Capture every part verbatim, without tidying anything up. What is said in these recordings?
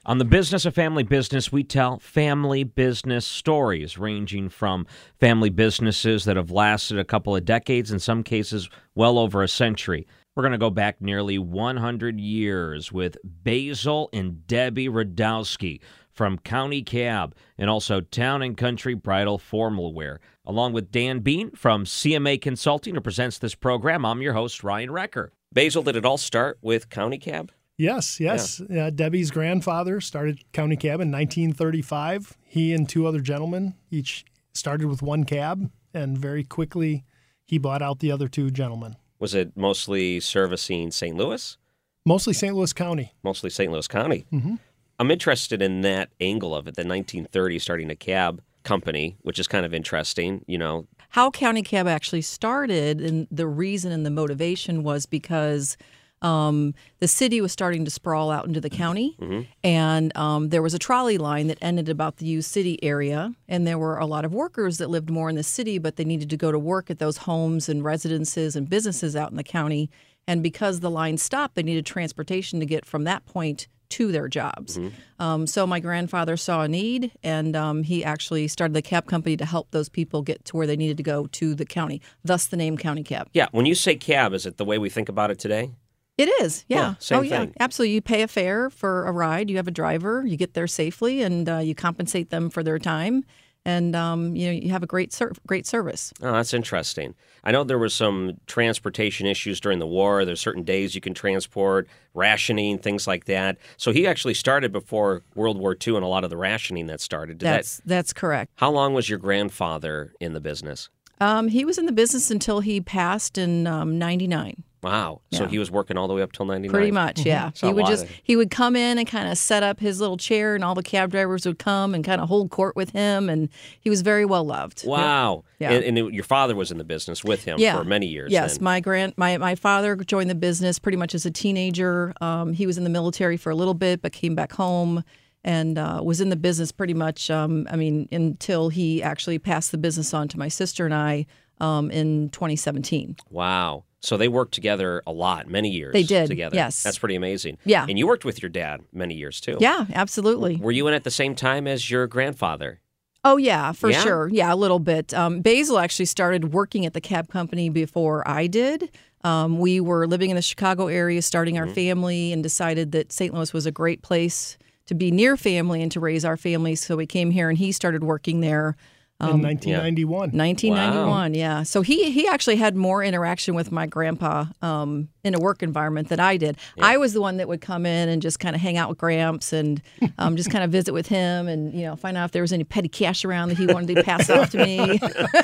On the Business of Family Business, we tell family business stories ranging from family businesses that have lasted a couple of decades, in some cases well over a century. We're going to go back nearly one hundred years with Basil and Debbie Radowski from County Cab and also Town and Country Bridal Formal Wear, along with Dan Bean from C M A Consulting, who presents this program. I'm your host, Ryan Recker. Basil, did it all start with County Cab? Yes, yes. Yeah. Uh, Debbie's grandfather started County Cab in nineteen thirty-five. He and two other gentlemen each started with one cab, and very quickly he bought out the other two gentlemen. Was it mostly servicing Saint Louis? Mostly Saint Louis County. Mostly Saint Louis County. Mm-hmm. I'm interested in that angle of it, the nineteen thirties starting a cab company, which is kind of interesting, you know. How County Cab actually started, and the reason and the motivation was because Um, the city was starting to sprawl out into the county, mm-hmm. and um, there was a trolley line that ended about the U City area, and there were a lot of workers that lived more in the city, but they needed to go to work at those homes and residences and businesses out in the county, and because the line stopped, they needed transportation to get from that point to their jobs. Mm-hmm. Um, so my grandfather saw a need, and um, he actually started the cab company to help those people get to where they needed to go to the county, thus the name County Cab. Yeah, when you say cab, is it the way we think about it today? It is, yeah. yeah same oh, yeah, thing. Absolutely. You pay a fare for a ride. You have a driver. You get there safely, and uh, you compensate them for their time, and um, you know you have a great ser- great service. Oh, that's interesting. I know there were some transportation issues during the war. There's certain days you can transport, rationing, things like that. So he actually started before World War Two, and a lot of the rationing that started. Did that's that, that's correct. How long was your grandfather in the business? Um, he was in the business until he passed in um, ninety-nine. Wow. So yeah. he was working all the way up till ninety-nine? Pretty much, yeah. Mm-hmm. He would just he would come in and kind of set up his little chair, and all the cab drivers would come and kind of hold court with him, and he was very well loved. Wow. Yeah. And, and it, your father was in the business with him yeah. for many years. Yes, then. my grand my, my father joined the business pretty much as a teenager. Um, he was in the military for a little bit, but came back home and uh, was in the business pretty much, um, I mean, until he actually passed the business on to my sister and I um, in twenty seventeen. Wow. So they worked together a lot, many years They did, together. yes. That's pretty amazing. Yeah. And you worked with your dad many years, too. Yeah, absolutely. Were you in at the same time as your grandfather? Oh, yeah, for yeah? sure. Yeah, a little bit. Um, Basil actually started working at the cab company before I did. Um, we were living in the Chicago area, starting our mm-hmm. family, and decided that Saint Louis was a great place to be near family and to raise our family. So we came here, and he started working there. Um, in nineteen ninety-one. Yeah. nineteen ninety-one, wow. yeah. So he he actually had more interaction with my grandpa um, in a work environment than I did. Yeah. I was the one that would come in and just kind of hang out with Gramps and um, just kind of visit with him and, you know, find out if there was any petty cash around that he wanted to pass off to me.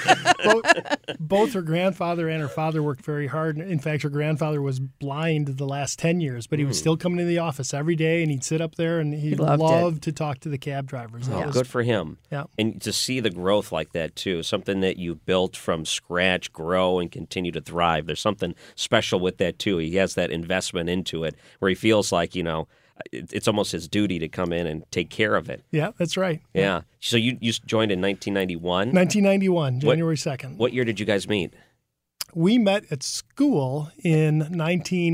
both, both her grandfather and her father worked very hard. In fact, her grandfather was blind the last ten years, but he was still coming to the office every day, and he'd sit up there, and he, he loved, loved to talk to the cab drivers. Oh, was, good for him. Yeah. And to see the growth like that, too, something that you built from scratch, grow, and continue to thrive. There's something special with that, too. He has that investment into it where he feels like, you know, it's almost his duty to come in and take care of it. Yeah, that's right. Yeah. yeah. So you, you joined in nineteen ninety-one? nineteen ninety-one, January second. What year did you guys meet? We met at school in nineteen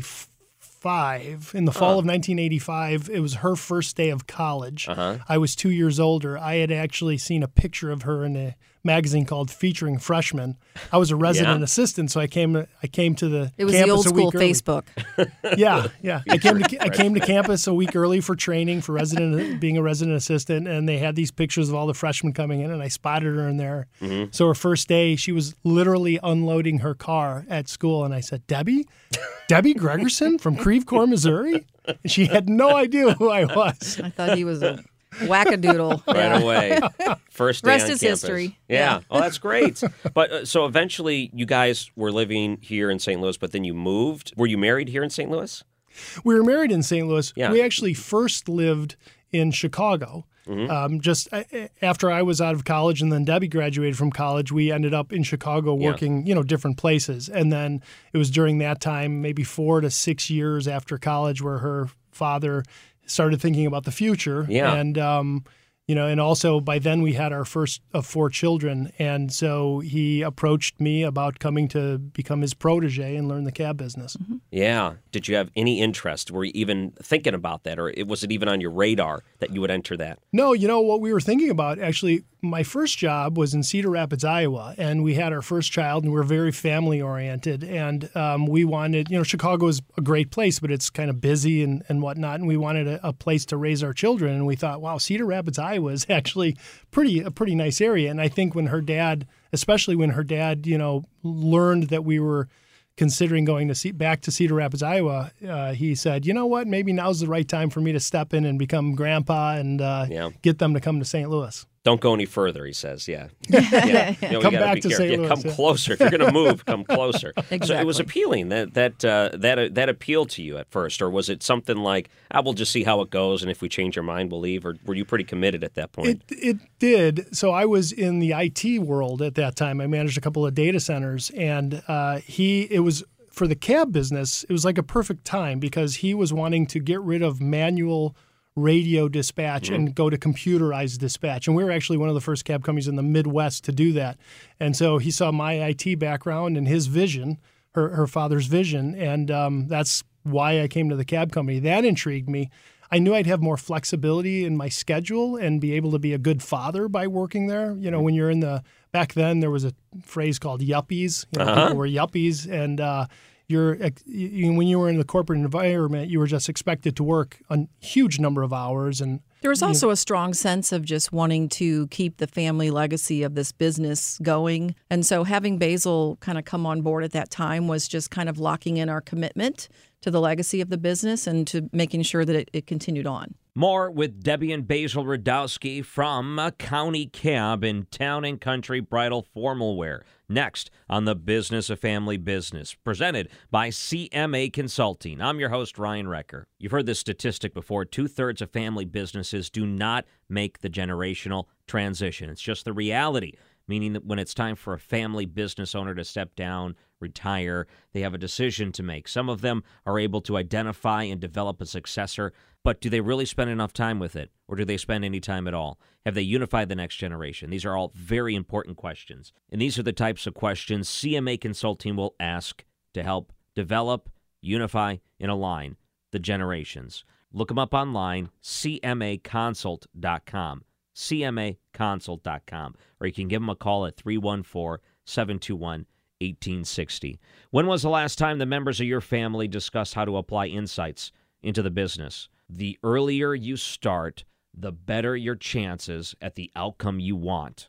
eighty-five. In the fall uh. of nineteen eighty-five, it was her first day of college. Uh-huh. I was two years older. I had actually seen a picture of her in a magazine called Featuring Freshmen. I was a resident yeah. assistant, so I came I came to the It was campus the old a school week early. Facebook. Yeah, yeah. I came to I came to campus a week early for training for resident being a resident assistant, and they had these pictures of all the freshmen coming in, and I spotted her in there. Mm-hmm. So her first day, she was literally unloading her car at school, and I said, "Debbie, Debbie Gregerson from Creve Coeur, Missouri?" And she had no idea who I was. I thought he was a wackadoodle. Right yeah. away. First day Rest on is campus. history. Yeah. yeah. Oh, that's great. But uh, so eventually you guys were living here in Saint Louis, but then you moved. Were you married here in Saint Louis? We were married in Saint Louis. Yeah. We actually first lived in Chicago. Mm-hmm. Um, just uh, after I was out of college and then Debbie graduated from college, we ended up in Chicago working, yeah. you know, different places. And then it was during that time, maybe four to six years after college, where her father started thinking about the future. Yeah. And um, You know, and also by then we had our first of four children. And so he approached me about coming to become his protege and learn the cab business. Mm-hmm. Yeah. Did you have any interest? Were you even thinking about that? Or was it even on your radar that you would enter that? No, you know, what we were thinking about, actually, my first job was in Cedar Rapids, Iowa. And we had our first child, and we were very family oriented. And um, we wanted, you know, Chicago is a great place, but it's kind of busy and, and whatnot. And we wanted a, a place to raise our children. And we thought, wow, Cedar Rapids, Iowa is actually pretty a pretty nice area. And I think when her dad, especially when her dad, you know, learned that we were considering going to see, back to Cedar Rapids, Iowa, uh, he said, you know what, maybe now's the right time for me to step in and become grandpa and uh, yeah. get them to come to Saint Louis. Don't go any further, he says. Yeah. yeah. You know, come back to Saint Louis. Yeah, come yeah. closer. If you're going to move, come closer. Exactly. So it was appealing. That that uh, that uh, that appealed to you at first, or was it something like, ah, we'll just see how it goes, and if we change our mind, we'll leave? Or were you pretty committed at that point? It, it did. So I was in the I T world at that time. I managed a couple of data centers, and uh, he it was for the cab business. It was like a perfect time because he was wanting to get rid of manual radio dispatch mm-hmm. and go to computerized dispatch. And we were actually one of the first cab companies in the Midwest to do that. And so he saw my I T background and his vision, her, her father's vision, and um, that's why I came to the cab company. That intrigued me. I knew I'd have more flexibility in my schedule and be able to be a good father by working there. You know, mm-hmm. when you're in the, back then there was a phrase called yuppies. You know, uh-huh. people were yuppies, and uh, You're, you, when you were in the corporate environment, you were just expected to work a huge number of hours. And there was also a strong sense of just wanting to keep the family legacy of this business going. And so having Basil kind of come on board at that time was just kind of locking in our commitment to the legacy of the business and to making sure that it, it continued on. More with Debbie and Basil Radowski from County Cab in Town and Country Bridal Formal Wear. Next on the Business of Family Business, presented by C M A Consulting. I'm your host, Ryan Recker. You've heard this statistic before. Two-thirds of family businesses do not make the generational transition. It's just the reality, meaning that when it's time for a family business owner to step down, retire, they have a decision to make. Some of them are able to identify and develop a successor, but do they really spend enough time with it, or do they spend any time at all? Have they unified the next generation? These are all very important questions, and these are the types of questions C M A Consulting will ask to help develop, unify, and align the generations. Look them up online, C M A consult dot com, C M A consult dot com, or you can give them a call at three one four, seven two one, eighteen sixty. When was the last time the members of your family discussed how to apply insights into the business? The earlier you start, the better your chances at the outcome you want.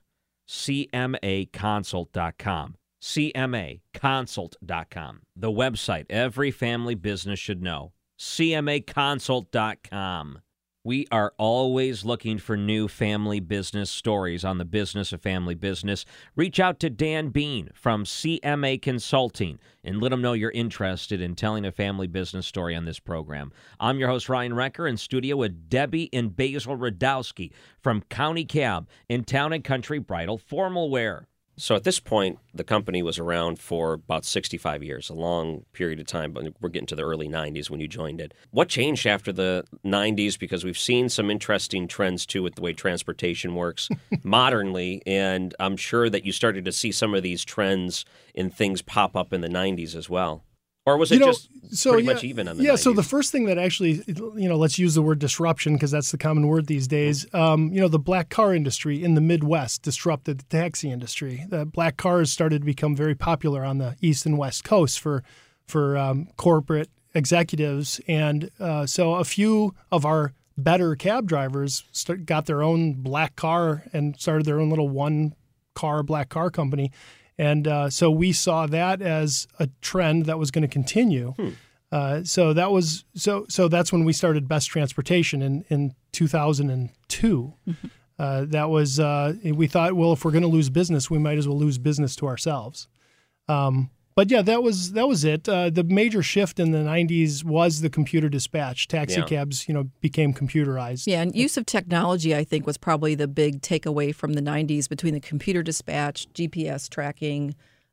C M A consult dot com. C M A consult dot com. The website every family business should know. C M A consult dot com. We are always looking for new family business stories on the Business of Family Business. Reach out to Dan Bean from C M A Consulting and let him know you're interested in telling a family business story on this program. I'm your host, Ryan Recker, in studio with Debbie and Basil Radowski from County Cab in Town and Country Bridal Formal Wear. So at this point, the company was around for about sixty-five years, a long period of time, but we're getting to the early nineties when you joined it. What changed after the nineties? Because we've seen some interesting trends, too, with the way transportation works modernly, and I'm sure that you started to see some of these trends and things pop up in the nineties as well. Or was it you know, just so, pretty yeah, much even on the Yeah, nineties? So the first thing that actually, you know, let's use the word disruption because that's the common word these days. Um, you know, the black car industry in the Midwest disrupted the taxi industry. The black cars started to become very popular on the East and West Coast for, for um, corporate executives. And uh, so a few of our better cab drivers start, got their own black car and started their own little one-car black car company. And uh, so we saw that as a trend that was going to continue. Hmm. Uh, so that was so. So that's when we started Best Transportation in, in two thousand two. Mm-hmm. Uh, that was uh, we thought, well, if we're going to lose business, we might as well lose business to ourselves. Um, but yeah, that was that was it. Uh, the major shift in the nineties was the computer dispatch. Taxi yeah. cabs, you know, became computerized. Yeah, and use of technology, I think, was probably the big takeaway from the nineties between the computer dispatch, G P S tracking,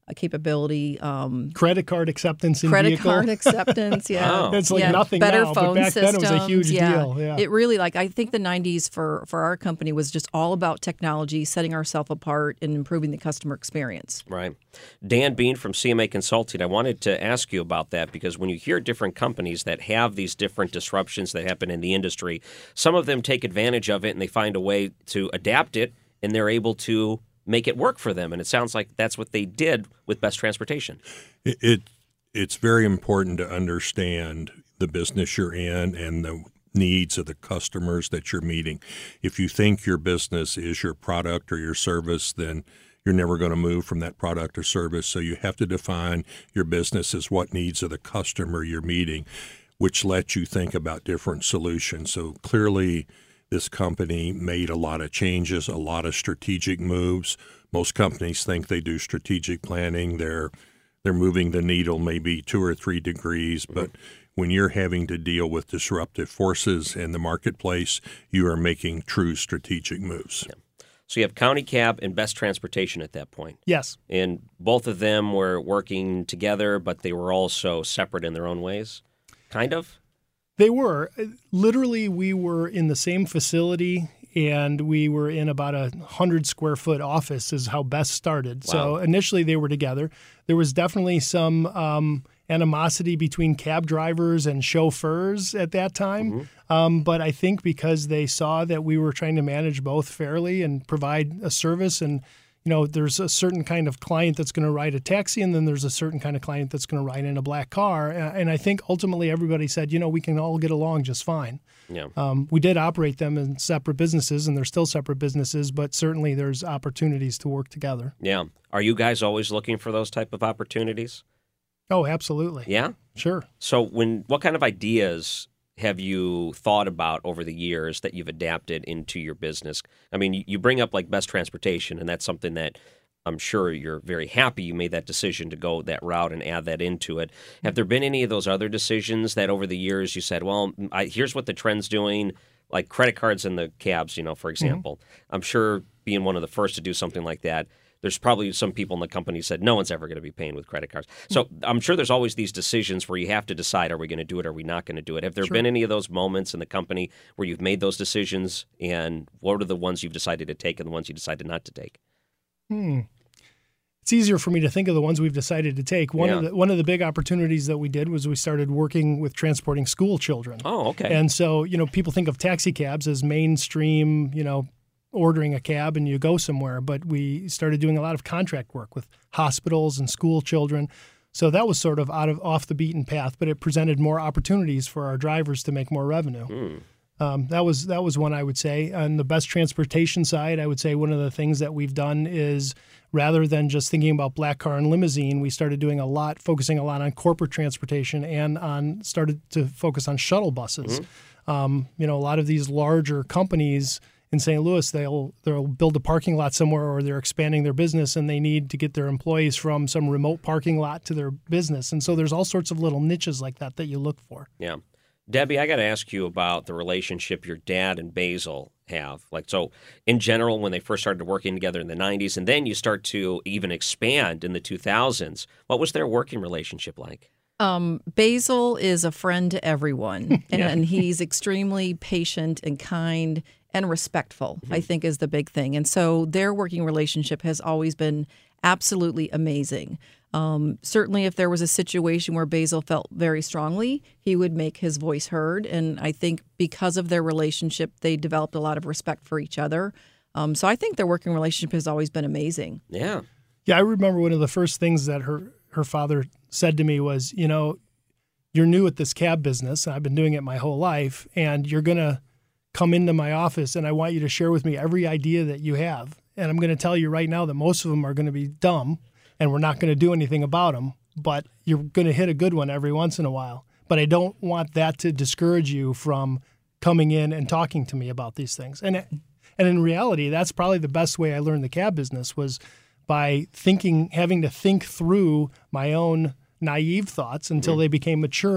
a capability. Um, credit card acceptance in credit vehicle. card acceptance, yeah. Oh. It's like yeah. nothing Better now, phone but back systems, then it was a huge yeah. deal. Yeah. It really, like, I think the nineties for, for our company was just all about technology, setting ourselves apart and improving the customer experience. Right. Dan Bean from C M A Consulting, I wanted to ask you about that because when you hear different companies that have these different disruptions that happen in the industry, some of them take advantage of it and they find a way to adapt it and they're able to make it work for them. And it sounds like that's what they did with Best Transportation. It, it it's very important to understand the business you're in and the needs of the customers that you're meeting. If you think your business is your product or your service, then you're never going to move from that product or service. So you have to define your business as what needs of the customer you're meeting, which lets you think about different solutions. So clearly, this company made a lot of changes, a lot of strategic moves. Most companies think they do strategic planning. They're they're moving the needle maybe two or three degrees, but when you're having to deal with disruptive forces in the marketplace, you are making true strategic moves. Yeah. So you have County Cab and Best Transportation at that point. Yes. And both of them were working together, but they were also separate in their own ways, kind of? They were. Literally, we were in the same facility, and we were in about a one hundred square foot office is how Best started. Wow. So initially, they were together. There was definitely some um, animosity between cab drivers and chauffeurs at that time. Mm-hmm. Um, but I think because they saw that we were trying to manage both fairly and provide a service, and you know, there's a certain kind of client that's going to ride a taxi, and then there's a certain kind of client that's going to ride in a black car. And I think ultimately everybody said, you know, we can all get along just fine. Yeah. Um, we did operate them in separate businesses, and they're still separate businesses, but certainly there's opportunities to work together. Yeah. Are you guys always looking for those type of opportunities? Oh, absolutely. Yeah? Sure. So when what kind of ideas have you thought about over the years that you've adapted into your business? I mean, you bring up like Best Transportation, and that's something that I'm sure you're very happy you made that decision to go that route and add that into it. Have there been any of those other decisions that over the years you said, well, I, here's what the trend's doing, like credit cards and the cabs, you know, for example. Mm-hmm. I'm sure being one of the first to do something like that, there's probably some people in the company said no one's ever going to be paying with credit cards. So I'm sure there's always these decisions where you have to decide, are we going to do it, or are we not going to do it? Have there Sure. been any of those moments in the company where you've made those decisions, and what are the ones you've decided to take and the ones you decided not to take? Hmm. It's easier for me to think of the ones we've decided to take. One Yeah. of the one of the big opportunities that we did was we started working with transporting school children. Oh, okay. And so, you know, people think of taxi cabs as mainstream, you know, ordering a cab and you go somewhere, but we started doing a lot of contract work with hospitals and school children. So that was sort of out of off the beaten path, but it presented more opportunities for our drivers to make more revenue. Mm. Um, that was that was one I would say. On the Best Transportation side, I would say one of the things that we've done is rather than just thinking about black car and limousine, we started doing a lot, focusing a lot on corporate transportation and on started to focus on shuttle buses. Mm-hmm. Um, you know, a lot of these larger companies in Saint Louis, they'll they'll build a parking lot somewhere, or they're expanding their business and they need to get their employees from some remote parking lot to their business. And so there's all sorts of little niches like that that you look for. Yeah. Debbie, I got to ask you about the relationship your dad and Basil have. Like, so in general, when they first started working together in the nineties, and then you start to even expand in the two thousands, what was their working relationship like? Um, Basil is a friend to everyone, and, Yeah. and he's extremely patient and kind and respectful, mm-hmm. I think is the big thing. And so their working relationship has always been absolutely amazing. Um, certainly, if there was a situation where Basil felt very strongly, he would make his voice heard. And I think because of their relationship, they developed a lot of respect for each other. Um, so I think their working relationship has always been amazing. Yeah. Yeah, I remember one of the first things that her, her father said to me was, you know, you're new at this cab business, and I've been doing it my whole life, and you're going to come into my office, and I want you to share with me every idea that you have. And I'm going to tell you right now that most of them are going to be dumb, and we're not going to do anything about them, but you're going to hit a good one every once in a while. But I don't want that to discourage you from coming in and talking to me about these things. And and in reality, that's probably the best way I learned the cab business was by thinking, having to think through my own naive thoughts until they became mature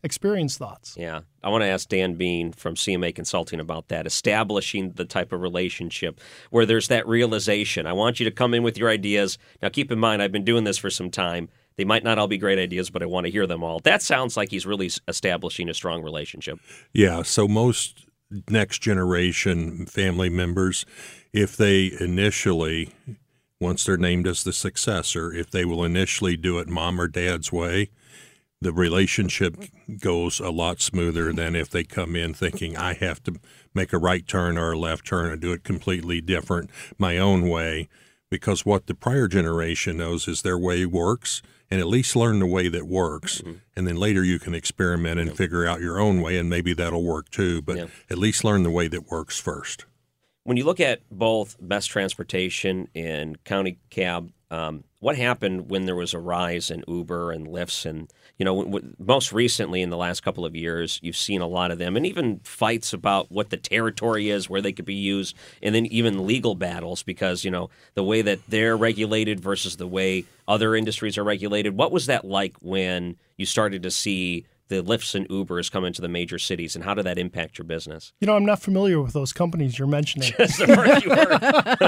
experience thoughts. Yeah. I want to ask Dan Bean from C M A Consulting about that, establishing the type of relationship where there's that realization. I want you to come in with your ideas. Now, keep in mind, I've been doing this for some time. They might not all be great ideas, but I want to hear them all. That sounds like he's really establishing a strong relationship. Yeah, so most next generation family members, if they initially, once they're named as the successor, if they will initially do it mom or dad's way, the relationship goes a lot smoother than if they come in thinking I have to make a right turn or a left turn and do it completely different, my own way. Because what the prior generation knows is their way works, and at least learn the way that works. Mm-hmm. And then later you can experiment and yeah. figure out your own way, and maybe that'll work too. But yeah. at least learn the way that works first. When you look at both Best Transportation and County Cab, um, what happened when there was a rise in Uber and Lyfts? And, you know, w- w- most recently in the last couple of years, you've seen a lot of them, and even fights about what the territory is, where they could be used, and then even legal battles because, you know, the way that they're regulated versus the way other industries are regulated. What was that like when you started to see the Lyfts and Ubers come into the major cities, and how did that impact your business? You know, I'm not familiar with those companies you're mentioning. Just the first you heard.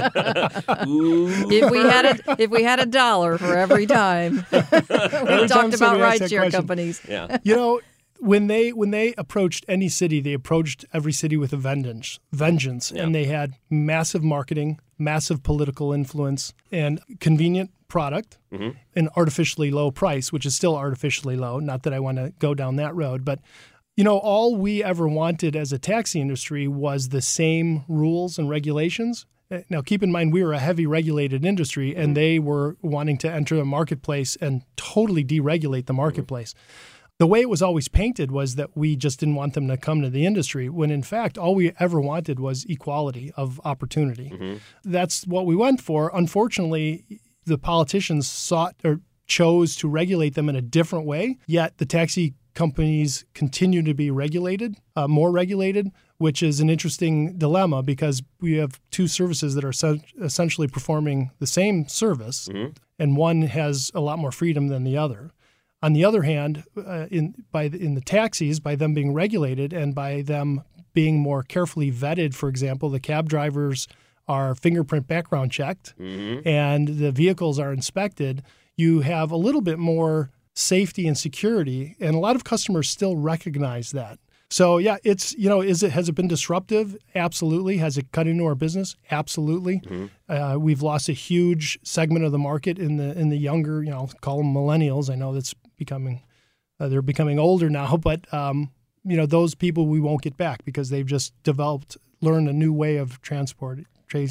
If we had a if we had a dollar for every time we every talked time about somebody asks that rideshare question. companies. Yeah. You know, when they when they approached any city, they approached every city with a vengeance, vengeance, Yeah. and they had massive marketing, massive political influence, and convenient product, Mm-hmm. an artificially low price, which is still artificially low. Not that I want to go down that road, but you know, all we ever wanted as a taxi industry was the same rules and regulations. Now, keep in mind, we were a heavy regulated industry, and they were wanting to enter the marketplace and totally deregulate the marketplace. The way it was always painted was that we just didn't want them to come to the industry, when in fact, all we ever wanted was equality of opportunity. Mm-hmm. That's what we went for. Unfortunately, the politicians sought or chose to regulate them in a different way, yet the taxi companies continue to be regulated, uh, more regulated, which is an interesting dilemma because we have two services that are se- essentially performing the same service, Mm-hmm. and one has a lot more freedom than the other. On the other hand, uh, in by the, in the taxis, by them being regulated and by them being more carefully vetted, for example, the cab drivers are fingerprint background checked Mm-hmm. and the vehicles are inspected, you have a little bit more safety and security, and a lot of customers still recognize that. So yeah, it's, you know, is it has it been disruptive? Absolutely. Has it cut into our business? Absolutely. Mm-hmm. Uh, we've lost a huge segment of the market in the in the younger, you know, call them millennials. I know that's becoming uh, they're becoming older now, but um, you know, those people we won't get back because they've just developed, learned a new way of transportation.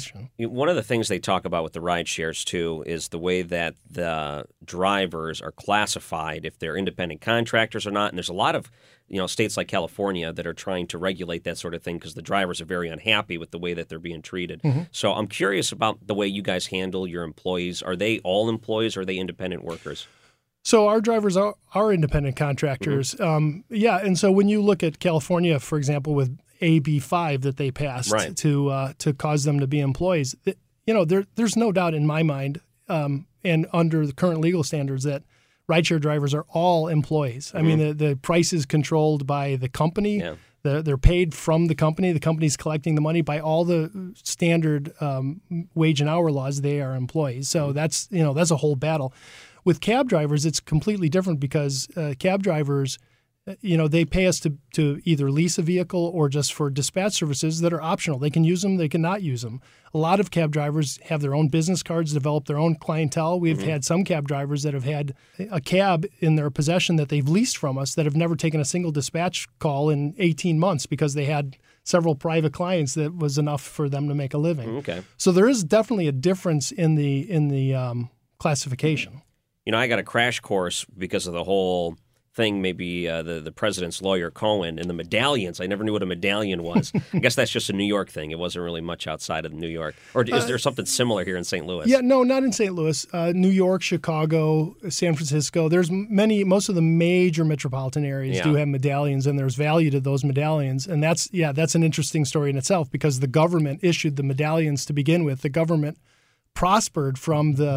One of the things they talk about with the ride shares, too, is the way that the drivers are classified, if they're independent contractors or not. And there's a lot of, you know, states like California that are trying to regulate that sort of thing because the drivers are very unhappy with the way that they're being treated. Mm-hmm. So I'm curious about the way you guys handle your employees. Are they all employees or are they independent workers? So our drivers are, are independent contractors. Mm-hmm. Um, yeah, and so when you look at California, for example, with A B five that they passed right. to uh, to cause them to be employees, it, you know, there there's no doubt in my mind, um, and under the current legal standards, that rideshare drivers are all employees. Mm-hmm. I mean, the, the price is controlled by the company. Yeah. The, they're paid from the company. The company's collecting the money. By all the standard um, wage and hour laws, they are employees. So mm-hmm. that's, you know, that's a whole battle. With cab drivers, it's completely different because uh, cab drivers, you know, they pay us to, to either lease a vehicle or just for dispatch services that are optional. They can use them, they can not use them. A lot of cab drivers have their own business cards, develop their own clientele. We've mm-hmm. had some cab drivers that have had a cab in their possession that they've leased from us that have never taken a single dispatch call in eighteen months because they had several private clients that was enough for them to make a living. Okay. So there is definitely a difference in the in the um, classification. You know, I got a crash course because of the whole thing, maybe uh, the, the president's lawyer, Cohen, and the medallions. I never knew what a medallion was. I guess that's just a New York thing. It wasn't really much outside of New York. Or is uh, there something similar here in Saint Louis? Yeah, no, not in Saint Louis. Uh, New York, Chicago, San Francisco. There's many, most of the major metropolitan areas yeah. do have medallions, and there's value to those medallions. And that's, yeah, that's an interesting story in itself because the government issued the medallions to begin with. The government prospered from the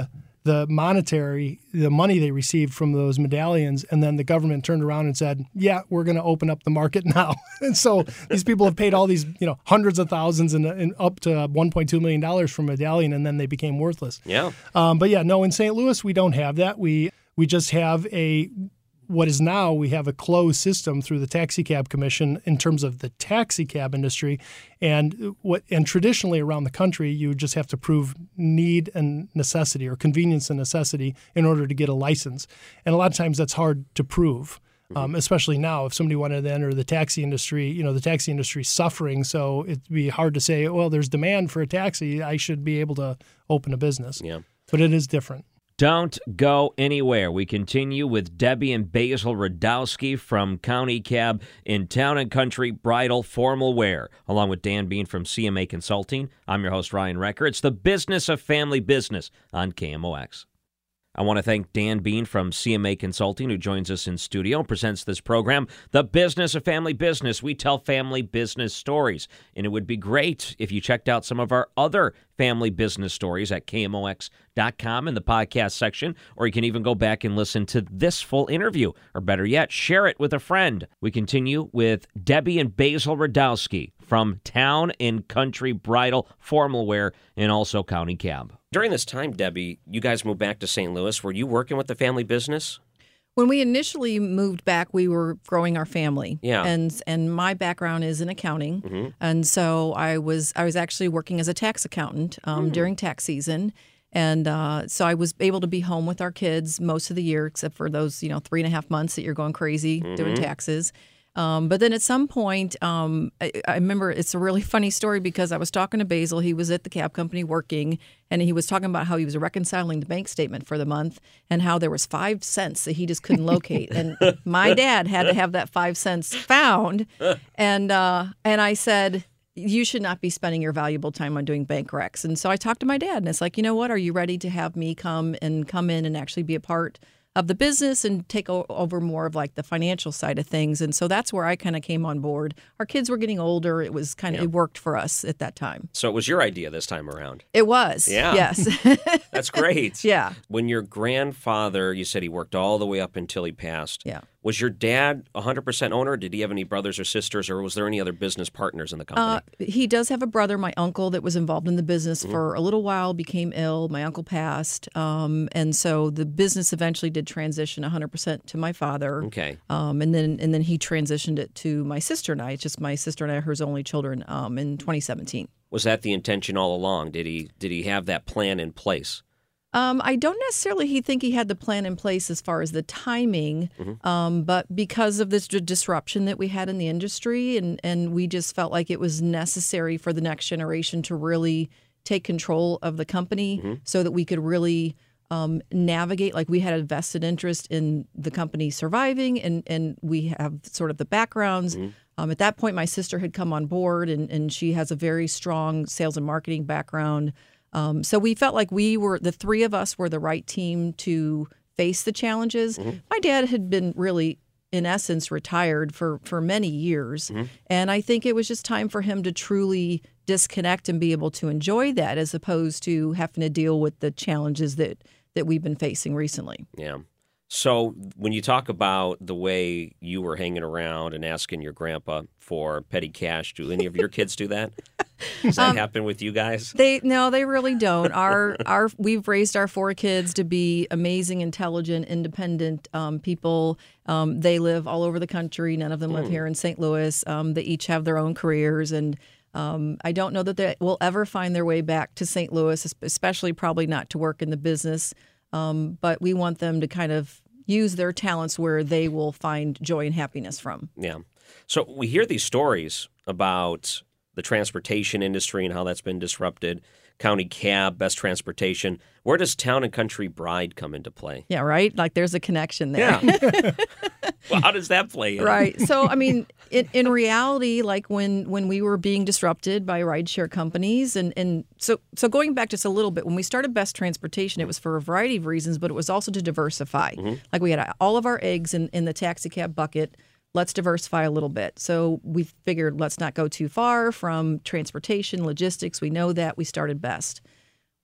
the monetary, the money they received from those medallions, and then the government turned around and said, yeah, we're going to open up the market now. And so these people have paid all these, you know, hundreds of thousands and, and up to one point two million dollars for a medallion, and then they became worthless. Yeah. Um, but yeah, no, in Saint Louis, we don't have that. We we just have a, what is now, we have a closed system through the Taxi Cab Commission in terms of the taxi cab industry. And what and traditionally around the country, you just have to prove need and necessity or convenience and necessity in order to get a license. And a lot of times that's hard to prove. Um, especially now, if somebody wanted to enter the taxi industry, you know, the taxi industry is suffering, so it'd be hard to say, well, there's demand for a taxi, I should be able to open a business. Yeah. But it is different. Don't go anywhere. We continue with Debbie and Basil Radowski from County Cab in Town and Country Bridal Formal Wear, along with Dan Bean from C M A Consulting. I'm your host, Ryan Recker. It's the business of family business on K M O X. I want to thank Dan Bean from C M A Consulting, who joins us in studio and presents this program, The Business of Family Business. We tell family business stories, and it would be great if you checked out some of our other family business stories at K M O X dot com in the podcast section, or you can even go back and listen to this full interview, or better yet, share it with a friend. We continue with Debbie and Basil Radowski from Town and Country Bridal Formal Wear and also County Cab. During this time, Debbie, you guys moved back to Saint Louis. Were you working with the family business? When we initially moved back, we were growing our family. Yeah. And and my background is in accounting. Mm-hmm. And so I was I was actually working as a tax accountant um, mm. during tax season. And uh, so I was able to be home with our kids most of the year, except for those, you know, three and a half months that you're going crazy mm-hmm. doing taxes. Um, but then at some point, um, I, I remember it's a really funny story because I was talking to Basil. He was at the cab company working, and he was talking about how he was reconciling the bank statement for the month and how there was five cents that he just couldn't locate. And my dad had to have that five cents found. And uh, and I said, you should not be spending your valuable time on doing bank recs. And so I talked to my dad, and it's like, you know what? Are you ready to have me come and come in and actually be a part of the business and take o- over more of like the financial side of things? And so that's where I kind of came on board. Our kids were getting older. It was kind of, yeah. it worked for us at that time. So it was your idea this time around. It was. Yeah. Yes. That's great. Yeah. When your grandfather, you said he worked all the way up until he passed. Yeah. Was your dad one hundred percent owner? Did he have any brothers or sisters, or was there any other business partners in the company? Uh, he does have a brother, my uncle, that was involved in the business mm-hmm. for a little while, became ill. My uncle passed. Um, and so the business eventually did transition one hundred percent to my father. Okay. Um, and then and then he transitioned it to my sister and I. It's just my sister and I are his only children um, in twenty seventeen. Was that the intention all along? Did he did he have that plan in place? Um, I don't necessarily he think he had the plan in place as far as the timing, mm-hmm. um, but because of this d- disruption that we had in the industry, and, and we just felt like it was necessary for the next generation to really take control of the company mm-hmm. so that we could really um, navigate. Like we had a vested interest in the company surviving, and, and we have sort of the backgrounds. Mm-hmm. Um, at that point, my sister had come on board, and, and she has a very strong sales and marketing background. Um, so we felt like we were, the three of us were the right team to face the challenges. Mm-hmm. My dad had been really, in essence, retired for, for many years. Mm-hmm. And I think it was just time for him to truly disconnect and be able to enjoy that as opposed to having to deal with the challenges that, that we've been facing recently. Yeah. So when you talk about the way you were hanging around and asking your grandpa for petty cash, do any of your kids do that? Does that um, happen with you guys? They no, they really don't. Our our we've raised our four kids to be amazing, intelligent, independent um, people. Um, they live all over the country. None of them live mm. here in Saint Louis. Um, they each have their own careers, and um, I don't know that they will ever find their way back to Saint Louis, especially probably not to work in the business. Um, but we want them to kind of use their talents where they will find joy and happiness from. Yeah. So we hear these stories about the transportation industry and how that's been disrupted. County Cab, best transportation. Where does Town and Country Bride come into play? Yeah, right? Like there's a connection there. Yeah. Well, how does that play in? Right. So, I mean, in, in reality, like when, when we were being disrupted by rideshare companies, and, and so so going back just a little bit, when we started Best Transportation, it was for a variety of reasons, but it was also to diversify. Mm-hmm. Like we had all of our eggs in, in the taxi cab bucket. Let's diversify a little bit. So we figured let's not go too far from transportation, logistics. We know that. We started Best.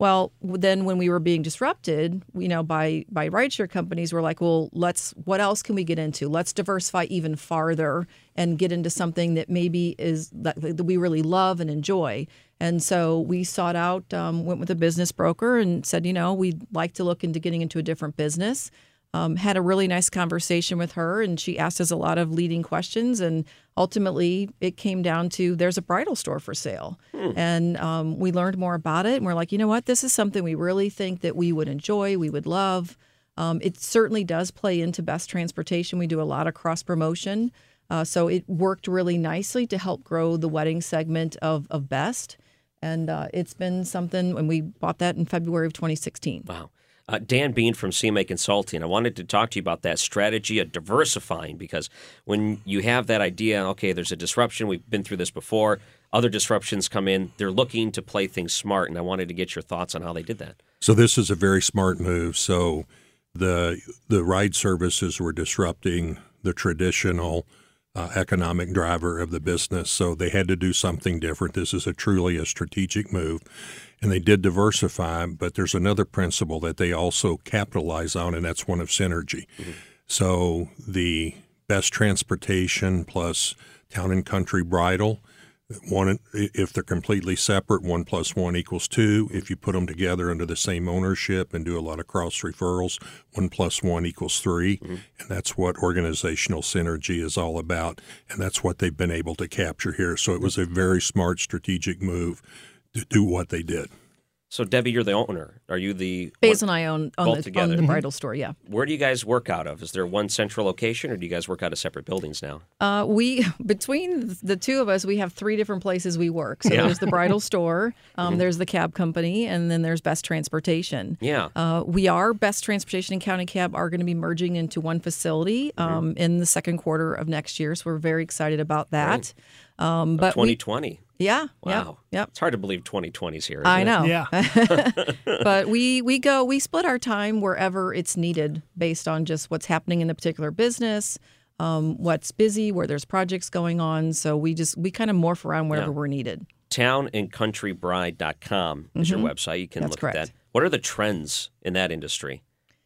Well, then when we were being disrupted, you know, by by rideshare companies, we're like, well, let's what else can we get into? Let's diversify even farther and get into something that maybe is that, that we really love and enjoy. And so we sought out, um, went with a business broker and said, you know, we'd like to look into getting into a different business. Um, had a really nice conversation with her, and she asked us a lot of leading questions. And ultimately, it came down to there's a bridal store for sale. Hmm. And um, we learned more about it. And we're like, you know what? This is something we really think that we would enjoy, we would love. Um, it certainly does play into Best Transportation. We do a lot of cross promotion. Uh, so it worked really nicely to help grow the wedding segment of, of Best. And uh, it's been something, and we bought that in February of twenty sixteen. Wow. Uh, Dan Bean from C M A Consulting. I wanted to talk to you about that strategy of diversifying, because when you have that idea, okay, there's a disruption, we've been through this before, other disruptions come in, they're looking to play things smart, and I wanted to get your thoughts on how they did that. So this is a very smart move. So the the ride services were disrupting the traditional uh, economic driver of the business, so they had to do something different. This is a truly a strategic move. And they did diversify, but there's another principle that they also capitalize on, and that's one of synergy. Mm-hmm. So the Best Transportation plus Town and Country Bridal, one if they're completely separate, one plus one equals two. If you put them together under the same ownership and do a lot of cross referrals, one plus one equals three. Mm-hmm. And that's what organizational synergy is all about, and that's what they've been able to capture here. So it was a very smart strategic move to do what they did. So, Debbie, you're the owner. Are you the Basil and I own, own, the, together? own the bridal store, yeah. Where do you guys work out of? Is there one central location, or do you guys work out of separate buildings now? Uh, we between the two of us, we have three different places we work. So Yeah. there's the bridal store, um, mm-hmm. there's the cab company, and then there's Best Transportation. Yeah. Uh, we are, Best Transportation and County Cab are going to be merging into one facility um, mm-hmm. in the second quarter of next year. So we're very excited about that. Right. Um, but twenty twenty. We, Yeah. Wow. Yep. Yep. It's hard to believe twenty twenty is here. Isn't I it? know. Yeah. But we we go we split our time wherever it's needed based on just what's happening in the particular business, um, what's busy, where there's projects going on. So we just we kind of morph around wherever Yeah. we're needed. town and country bride dot com is Mm-hmm. your website. You can That's look correct. at that. What are the trends in that industry?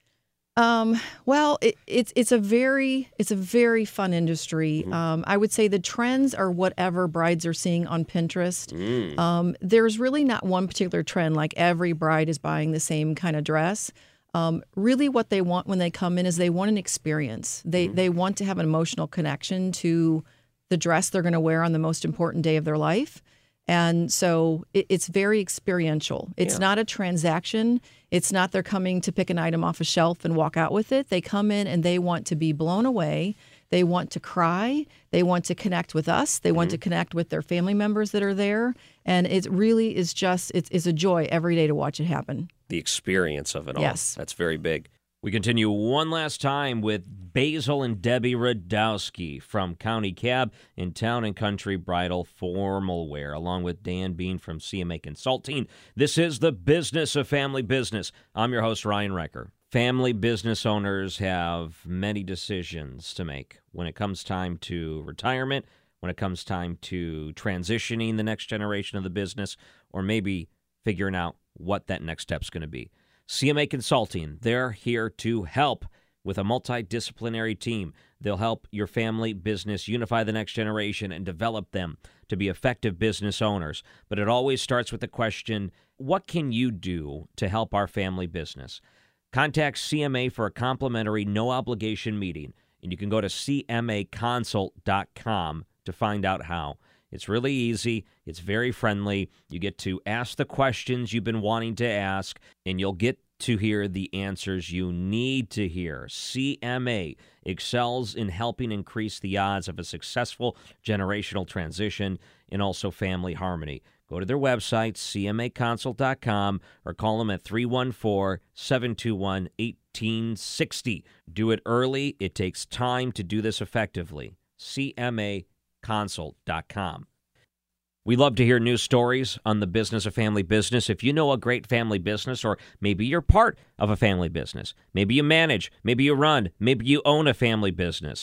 Um, well, it, it's it's a very it's a very fun industry. Mm-hmm. Um, I would say the trends are whatever brides are seeing on Pinterest. Mm. Um, there's really not one particular trend, like every bride is buying the same kind of dress. Um, really, what they want when they come in is they want an experience. They Mm-hmm. they want to have an emotional connection to the dress they're going to wear on the most important day of their life. And so it, it's very experiential. It's Yeah. not a transaction. It's not they're coming to pick an item off a shelf and walk out with it. They come in and they want to be blown away. They want to cry. They want to connect with us. They want to connect with their family members that are there. And it really is just, it's, it's a joy every day to watch it happen. The experience of it all. Yes. That's very big. We continue one last time with Basil and Debbie Radowski from County Cab and Town and Country Bridal Formal Wear, along with Dan Bean from C M A Consulting. This is the Business of Family Business. I'm your host, Ryan Reicher. Family business owners have many decisions to make when it comes time to retirement, when it comes time to transitioning the next generation of the business, or maybe figuring out what that next step's going to be. C M A Consulting, they're here to help with a multidisciplinary team. They'll help your family business unify the next generation and develop them to be effective business owners. But it always starts with the question, what can you do to help our family business? Contact C M A for a complimentary, no-obligation meeting, and you can go to c m a consult dot com to find out how. It's really easy. It's very friendly. You get to ask the questions you've been wanting to ask, and you'll get to hear the answers you need to hear. C M A excels in helping increase the odds of a successful generational transition and also family harmony. Go to their website, c m a consult dot com, or call them at three one four, seven two one, one eight six zero. Do it early. It takes time to do this effectively. c m a consult dot com. We love to hear news stories on the business of family business. If you know a great family business, or maybe you're part of a family business, maybe you manage, maybe you run, maybe you own a family business,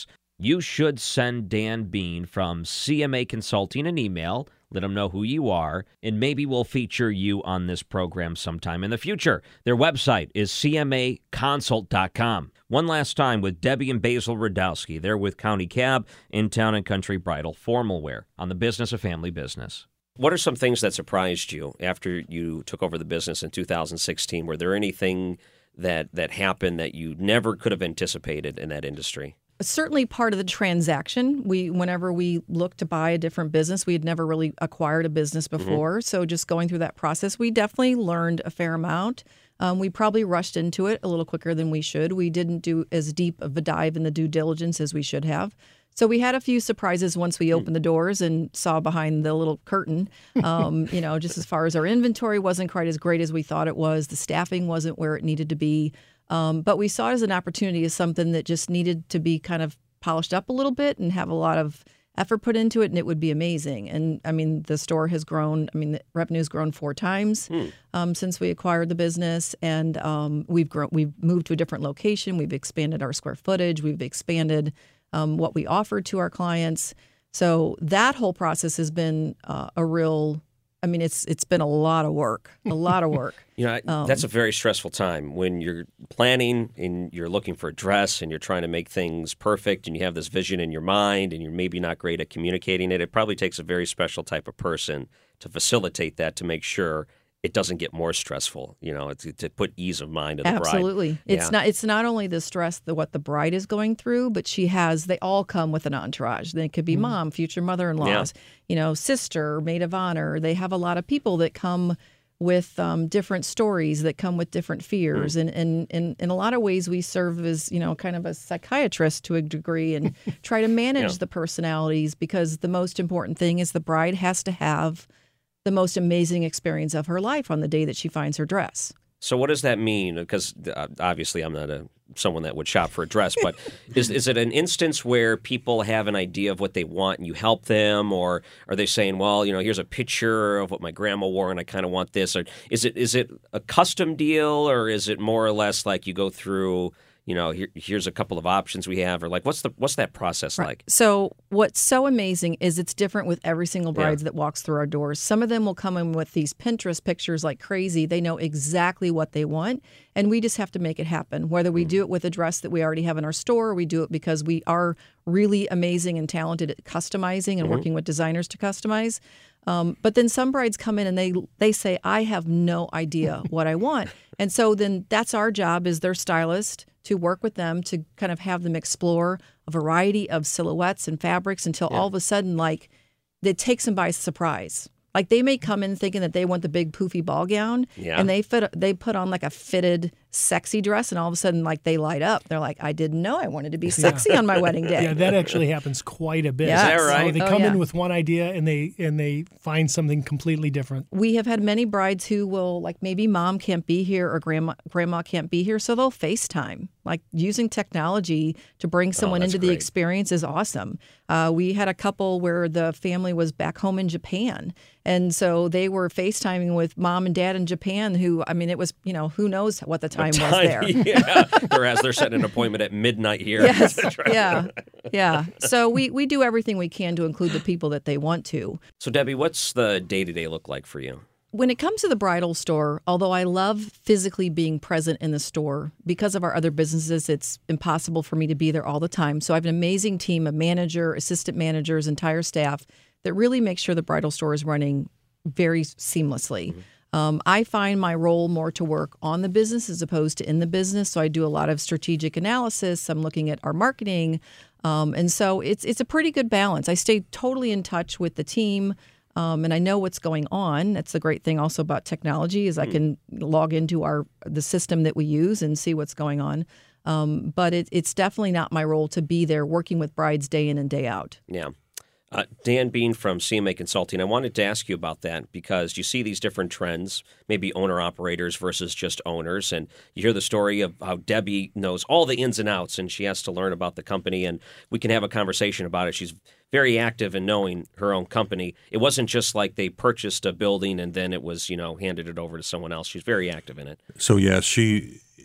you should send Dan Bean from C M A Consulting an email. Let them know who you are, and maybe we'll feature you on this program sometime in the future. Their website is c m a consult dot com. One last time with Debbie and Basil Radowski. They're with County Cab in Town and Country Bridal Formal Wear on the business of family business. What are some things that surprised you after you took over the business in two thousand sixteen? Were there anything that, that happened that you never could have anticipated in that industry? Certainly part of the transaction. We, whenever we looked to buy a different business, we had never really acquired a business before. Mm-hmm. So just going through that process, we definitely learned a fair amount. Um, we probably rushed into it a little quicker than we should. We didn't do as deep of a dive in the due diligence as we should have. So we had a few surprises once we opened the doors and saw behind the little curtain. Um, you know, just as far as our inventory wasn't quite as great as we thought it was. The staffing wasn't where it needed to be. Um, but we saw it as an opportunity, as something that just needed to be kind of polished up a little bit and have a lot of effort put into it, and it would be amazing. And I mean, the store has grown. I mean, the revenue's grown four times hmm. um, since we acquired the business, and um, we've grown. We've moved to a different location. We've expanded our square footage. We've expanded um, what we offer to our clients. So that whole process has been uh, a real. I mean, it's it's been a lot of work, a lot of work. You know, um, that's a very stressful time when you're planning and you're looking for a dress and you're trying to make things perfect and you have this vision in your mind and you're maybe not great at communicating it. It probably takes a very special type of person to facilitate that, to make sure it doesn't get more stressful, you know, to, to put ease of mind to the Absolutely. bride. Absolutely. It's yeah. not it's not only the stress that what the bride is going through, but she has, they all come with an entourage. They could be mm. mom, future mother-in-laws, yeah. you know, sister, maid of honor. They have a lot of people that come with um, different stories, that come with different fears. Mm. And, and, and in a lot of ways, we serve as, you know, kind of a psychiatrist to a degree and try to manage yeah. the personalities, because the most important thing is the bride has to have the most amazing experience of her life on the day that she finds her dress. So what does that mean? Because uh, obviously I'm not a someone that would shop for a dress, but is is it an instance where people have an idea of what they want and you help them, or are they saying, well, you know, here's a picture of what my grandma wore and I kind of want this? Or is it is it a custom deal, or is it more or less like you go through, you know, here, here's a couple of options we have, or like what's the what's that process right. like? So what's so amazing is it's different with every single bride yeah. that walks through our doors. Some of them will come in with these Pinterest pictures like crazy. They know exactly what they want, and we just have to make it happen. Whether we mm. do it with a dress that we already have in our store, or we do it because we are really amazing and talented at customizing and mm-hmm. working with designers to customize. Um, but then some brides come in and they they say, I have no idea what I want. And so then that's our job as their stylist, to work with them to kind of have them explore a variety of silhouettes and fabrics until yeah. all of a sudden, like, it takes them by surprise. Like, they may come in thinking that they want the big poofy ball gown, yeah. and they fit, they put on like a fitted, sexy dress, and all of a sudden, like, they light up. They're like, I didn't know I wanted to be sexy yeah. on my wedding day. Yeah, that actually happens quite a bit. Yes. Is that right? So they oh, come yeah. in with one idea and they and they find something completely different. We have had many brides who will, like, maybe mom can't be here or grandma grandma can't be here, so they'll FaceTime. Like, using technology to bring someone oh, into great. the experience is awesome. Uh, we had a couple where the family was back home in Japan, and so they were FaceTiming with mom and dad in Japan, who, I mean, it was, you know, who knows what the time, the time was there. Yeah. Whereas they're setting an appointment at midnight here. Yes. yeah. Yeah. So we, we do everything we can to include the people that they want to. So, Debbie, what's the day-to-day look like for you? When it comes to the bridal store, although I love physically being present in the store, because of our other businesses, it's impossible for me to be there all the time. So I have an amazing team of manager, assistant managers, entire staff that really makes sure the bridal store is running very seamlessly. Mm-hmm. Um, I find my role more to work on the business as opposed to in the business. So I do a lot of strategic analysis. I'm looking at our marketing. Um, and so it's it's a pretty good balance. I stay totally in touch with the team. Um, and I know what's going on. That's the great thing also about technology, is I can log into our the system that we use and see what's going on. Um, but it, it's definitely not my role to be there working with brides day in and day out. Yeah. Uh, Dan Bean from C M A Consulting, I wanted to ask you about that, because you see these different trends, maybe owner-operators versus just owners, and you hear the story of how Debbie knows all the ins and outs, and she has to learn about the company, and we can have a conversation about it. She's very active in knowing her own company. It wasn't just like they purchased a building and then it was, you know, handed it over to someone else. She's very active in it. So, yes, she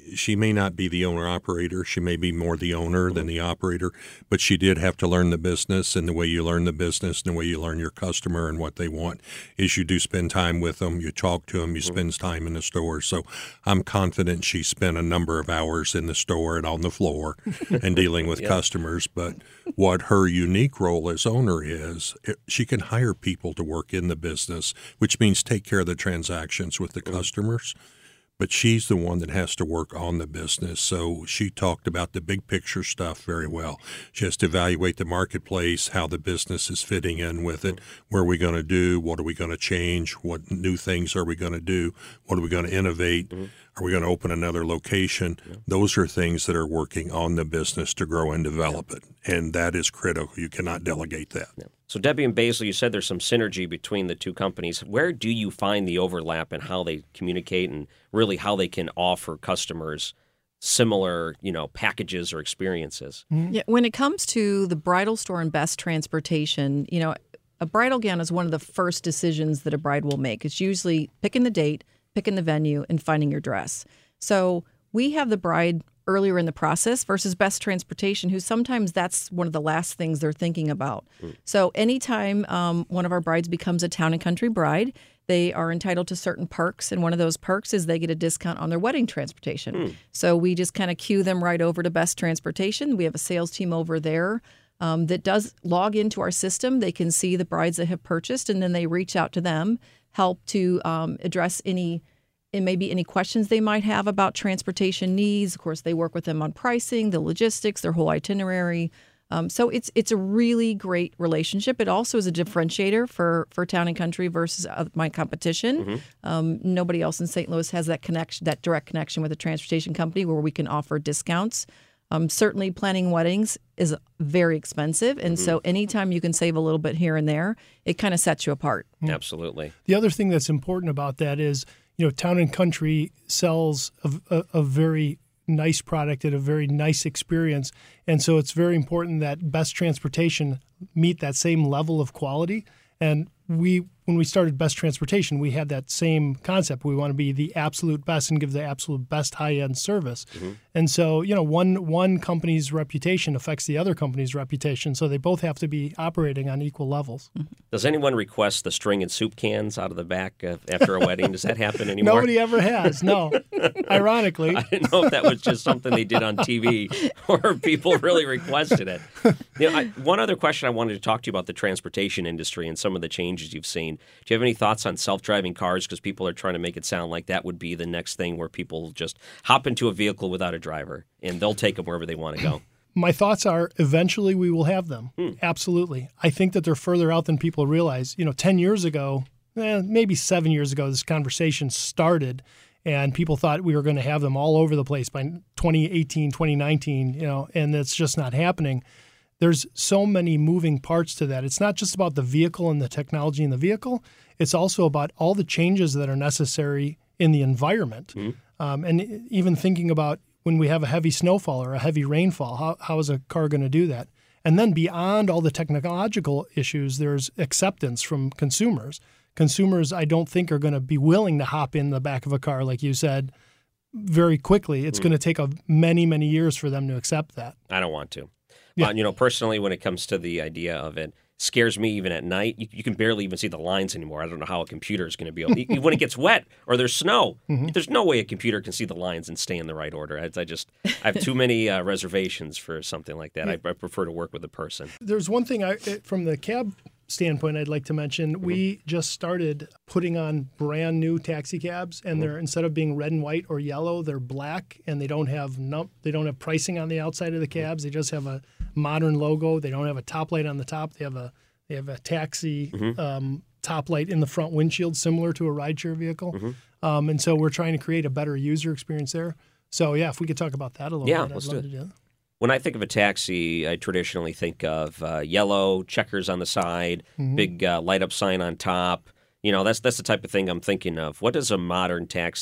she may not be the owner-operator. She may be more the owner than the operator, but she did have to learn the business, and the way you learn the business and the way you learn your customer and what they want is you do spend time with them, you talk to them, you spend time in the store. So I'm confident she spent a number of hours in the store and on the floor and dealing with yeah. customers, but what her unique role as owner is, she can hire people to work in the business, which means take care of the transactions with the customers. But she's the one that has to work on the business. So she talked about the big picture stuff very well. She has to evaluate the marketplace, how the business is fitting in with it, where are we going to do, what are we going to change, what new things are we going to do, what are we going to innovate, mm-hmm. are we going to open another location? Yeah. Those are things that are working on the business to grow and develop it. And that is critical. You cannot delegate that. Yeah. So Debbie and Basil, you said there's some synergy between the two companies. Where do you find the overlap in how they communicate and really how they can offer customers similar, you know, packages or experiences? Yeah, when it comes to the bridal store and best transportation, you know, a bridal gown is one of the first decisions that a bride will make. It's usually picking the date, picking the venue, and finding your dress. So we have the bride earlier in the process versus best transportation, who sometimes that's one of the last things they're thinking about. Mm. So anytime um, one of our brides becomes a town and country bride, they are entitled to certain perks, and one of those perks is they get a discount on their wedding transportation. Mm. So we just kind of cue them right over to best transportation. We have a sales team over there um, that does log into our system. They can see the brides that have purchased, and then they reach out to them, help to um, address any and maybe any questions they might have about transportation needs. Of course, they work with them on pricing, the logistics, their whole itinerary. Um, so it's it's a really great relationship. It also is a differentiator for, for Town and Country versus my competition. Mm-hmm. Um, nobody else in Saint Louis has that connection, that direct connection with a transportation company where we can offer discounts. Um, certainly, planning weddings is very expensive, and mm-hmm. so anytime you can save a little bit here and there, it kind of sets you apart. Mm-hmm. Absolutely. The other thing that's important about that is, you know, Town and Country sells a, a, a very nice product and a very nice experience. And so it's very important that Best Transportation meet that same level of quality. And we, when we started Best Transportation, we had that same concept. We want to be the absolute best and give the absolute best high-end service. Mm-hmm. And so, you know, one one company's reputation affects the other company's reputation. So they both have to be operating on equal levels. Mm-hmm. Does anyone request the string and soup cans out of the back of, after a wedding? Does that happen anymore? Nobody ever has, no. Ironically. I didn't know if that was just something they did on T V or people really requested it. You know, I, one other question I wanted to talk to you about the transportation industry and some of the changes you've seen. Do you have any thoughts on self-driving cars? Because people are trying to make it sound like that would be the next thing where people just hop into a vehicle without a driver and they'll take them wherever they want to go. My thoughts are eventually we will have them. Hmm. Absolutely. I think that they're further out than people realize. You know, ten years ago, eh, maybe seven years ago, this conversation started and people thought we were going to have them all over the place by twenty eighteen, twenty nineteen, you know, and it's just not happening. There's so many moving parts to that. It's not just about the vehicle and the technology in the vehicle. It's also about all the changes that are necessary in the environment. Mm-hmm. Um, and even thinking about when we have a heavy snowfall or a heavy rainfall, how, how is a car going to do that? And then beyond all the technological issues, there's acceptance from consumers. Consumers, I don't think, are going to be willing to hop in the back of a car, like you said, very quickly. It's mm-hmm. going to take a many, many years for them to accept that. I don't want to. Yeah. Uh, you know, personally, when it comes to the idea of it, scares me even at night. You, you can barely even see the lines anymore. I don't know how a computer is going to be able. When it gets wet or there's snow, mm-hmm. there's no way a computer can see the lines and stay in the right order. I, I just I have too many uh, reservations for something like that. Yeah. I, I prefer to work with a person. There's one thing I, from the cab standpoint I'd like to mention. Mm-hmm. We just started putting on brand new taxi cabs, and mm-hmm. they're instead of being red and white or yellow, they're black, and they don't have num- they don't have pricing on the outside of the cabs. They just have a modern logo. They don't have a top light on the top. They have a they have a taxi mm-hmm. um, top light in the front windshield, similar to a rideshare vehicle. Mm-hmm. Um, and so we're trying to create a better user experience there. So yeah, if we could talk about that a little yeah, bit, let's I'd love do it. to do that. When I think of a taxi, I traditionally think of uh, yellow, checkers on the side, mm-hmm. big uh, light-up sign on top. You know, that's that's the type of thing I'm thinking of. What does a modern taxi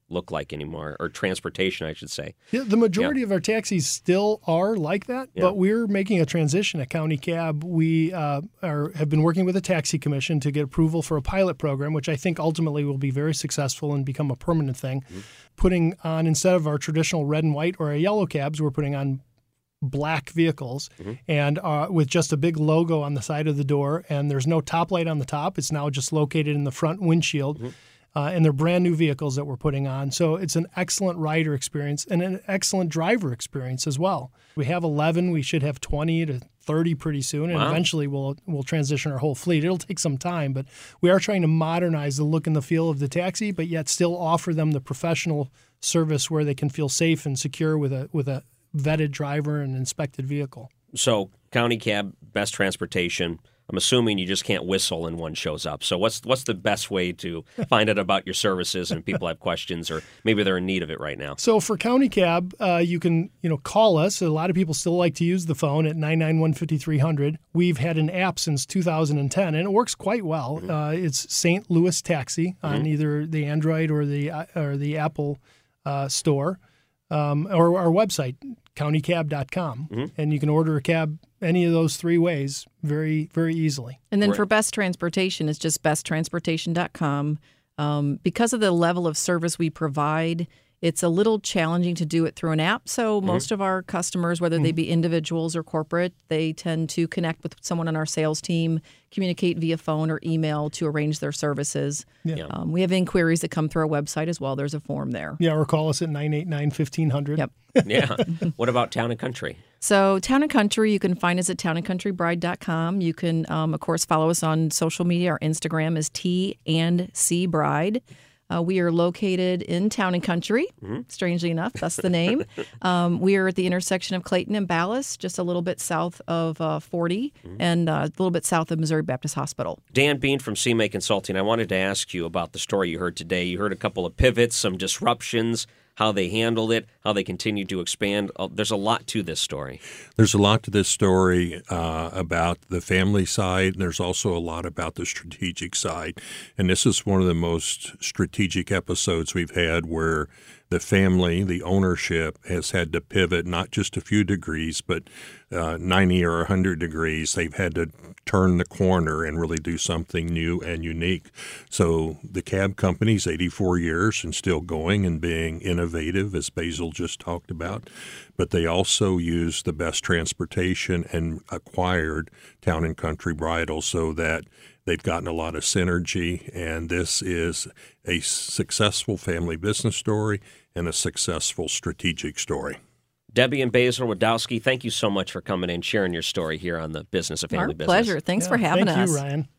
look like anymore, or transportation, I should say. Yeah, the majority yeah. of our taxis still are like that, yeah. but we're making a transition at County Cab. We uh, are have been working with the Taxi Commission to get approval for a pilot program, which I think ultimately will be very successful and become a permanent thing. Mm-hmm. Putting on, instead of our traditional red and white or our yellow cabs, we're putting on black vehicles, mm-hmm. and uh, with just a big logo on the side of the door, and there's no top light on the top. It's now just located in the front windshield. Mm-hmm. Uh, and they're brand new vehicles that we're putting on. So it's an excellent rider experience and an excellent driver experience as well. We have eleven. We should have twenty to thirty pretty soon. And wow. eventually we'll we'll transition our whole fleet. It'll take some time, but we are trying to modernize the look and the feel of the taxi, but yet still offer them the professional service where they can feel safe and secure with a with a vetted driver and inspected vehicle. So County Cab, best transportation. I'm assuming you just can't whistle and one shows up. So what's what's the best way to find out about your services and people have questions, or maybe they're in need of it right now? So for County Cab, uh, you can you know call us. A lot of people still like to use the phone at nine nine one, five three zero zero. We've had an app since two thousand ten, and it works quite well. Mm-hmm. Uh, it's Saint Louis Taxi on mm-hmm. either the Android or the or the Apple uh, store, um, or our website, county cab dot com, mm-hmm. and you can order a cab any of those three ways very, very easily. And then right. for Best Transportation, it's just best transportation dot com. Um, because of the level of service we provide, it's a little challenging to do it through an app. So mm-hmm. most of our customers, whether they be individuals or corporate, they tend to connect with someone on our sales team, communicate via phone or email to arrange their services. Yeah. Um, we have inquiries that come through our website as well. There's a form there. Yeah, or call us at nine eight nine, fifteen hundred. Yep. Yeah. What about Town and Country? So Town and Country, you can find us at town and country bride dot com. You can, um, of course, follow us on social media. Our Instagram is T and C Bride. Uh, we are located in Town and Country. Mm-hmm. Strangely enough, that's the name. um, we are at the intersection of Clayton and Ballas, just a little bit south of uh, forty, mm-hmm. and uh, a little bit south of Missouri Baptist Hospital. Dan Bean from C M A Consulting. I wanted to ask you about the story you heard today. You heard a couple of pivots, some disruptions, how they handled it, how they continue to expand. There's a lot to this story. There's a lot to this story uh, about the family side. There's also a lot about the strategic side. And this is one of the most strategic episodes we've had where the family, the ownership, has had to pivot not just a few degrees, but uh, ninety or one hundred degrees. They've had to turn the corner and really do something new and unique. So the cab company's eighty-four years and still going and being innovative, as Basil just talked about. But they also use the best transportation and acquired Town and Country Bridal so that they've gotten a lot of synergy, and this is a successful family business story and a successful strategic story. Debbie and Basil Radowski, thank you so much for coming in, sharing your story here on the Business of Family Our Business. pleasure. Thanks yeah, for having thank us. Thank you, Ryan.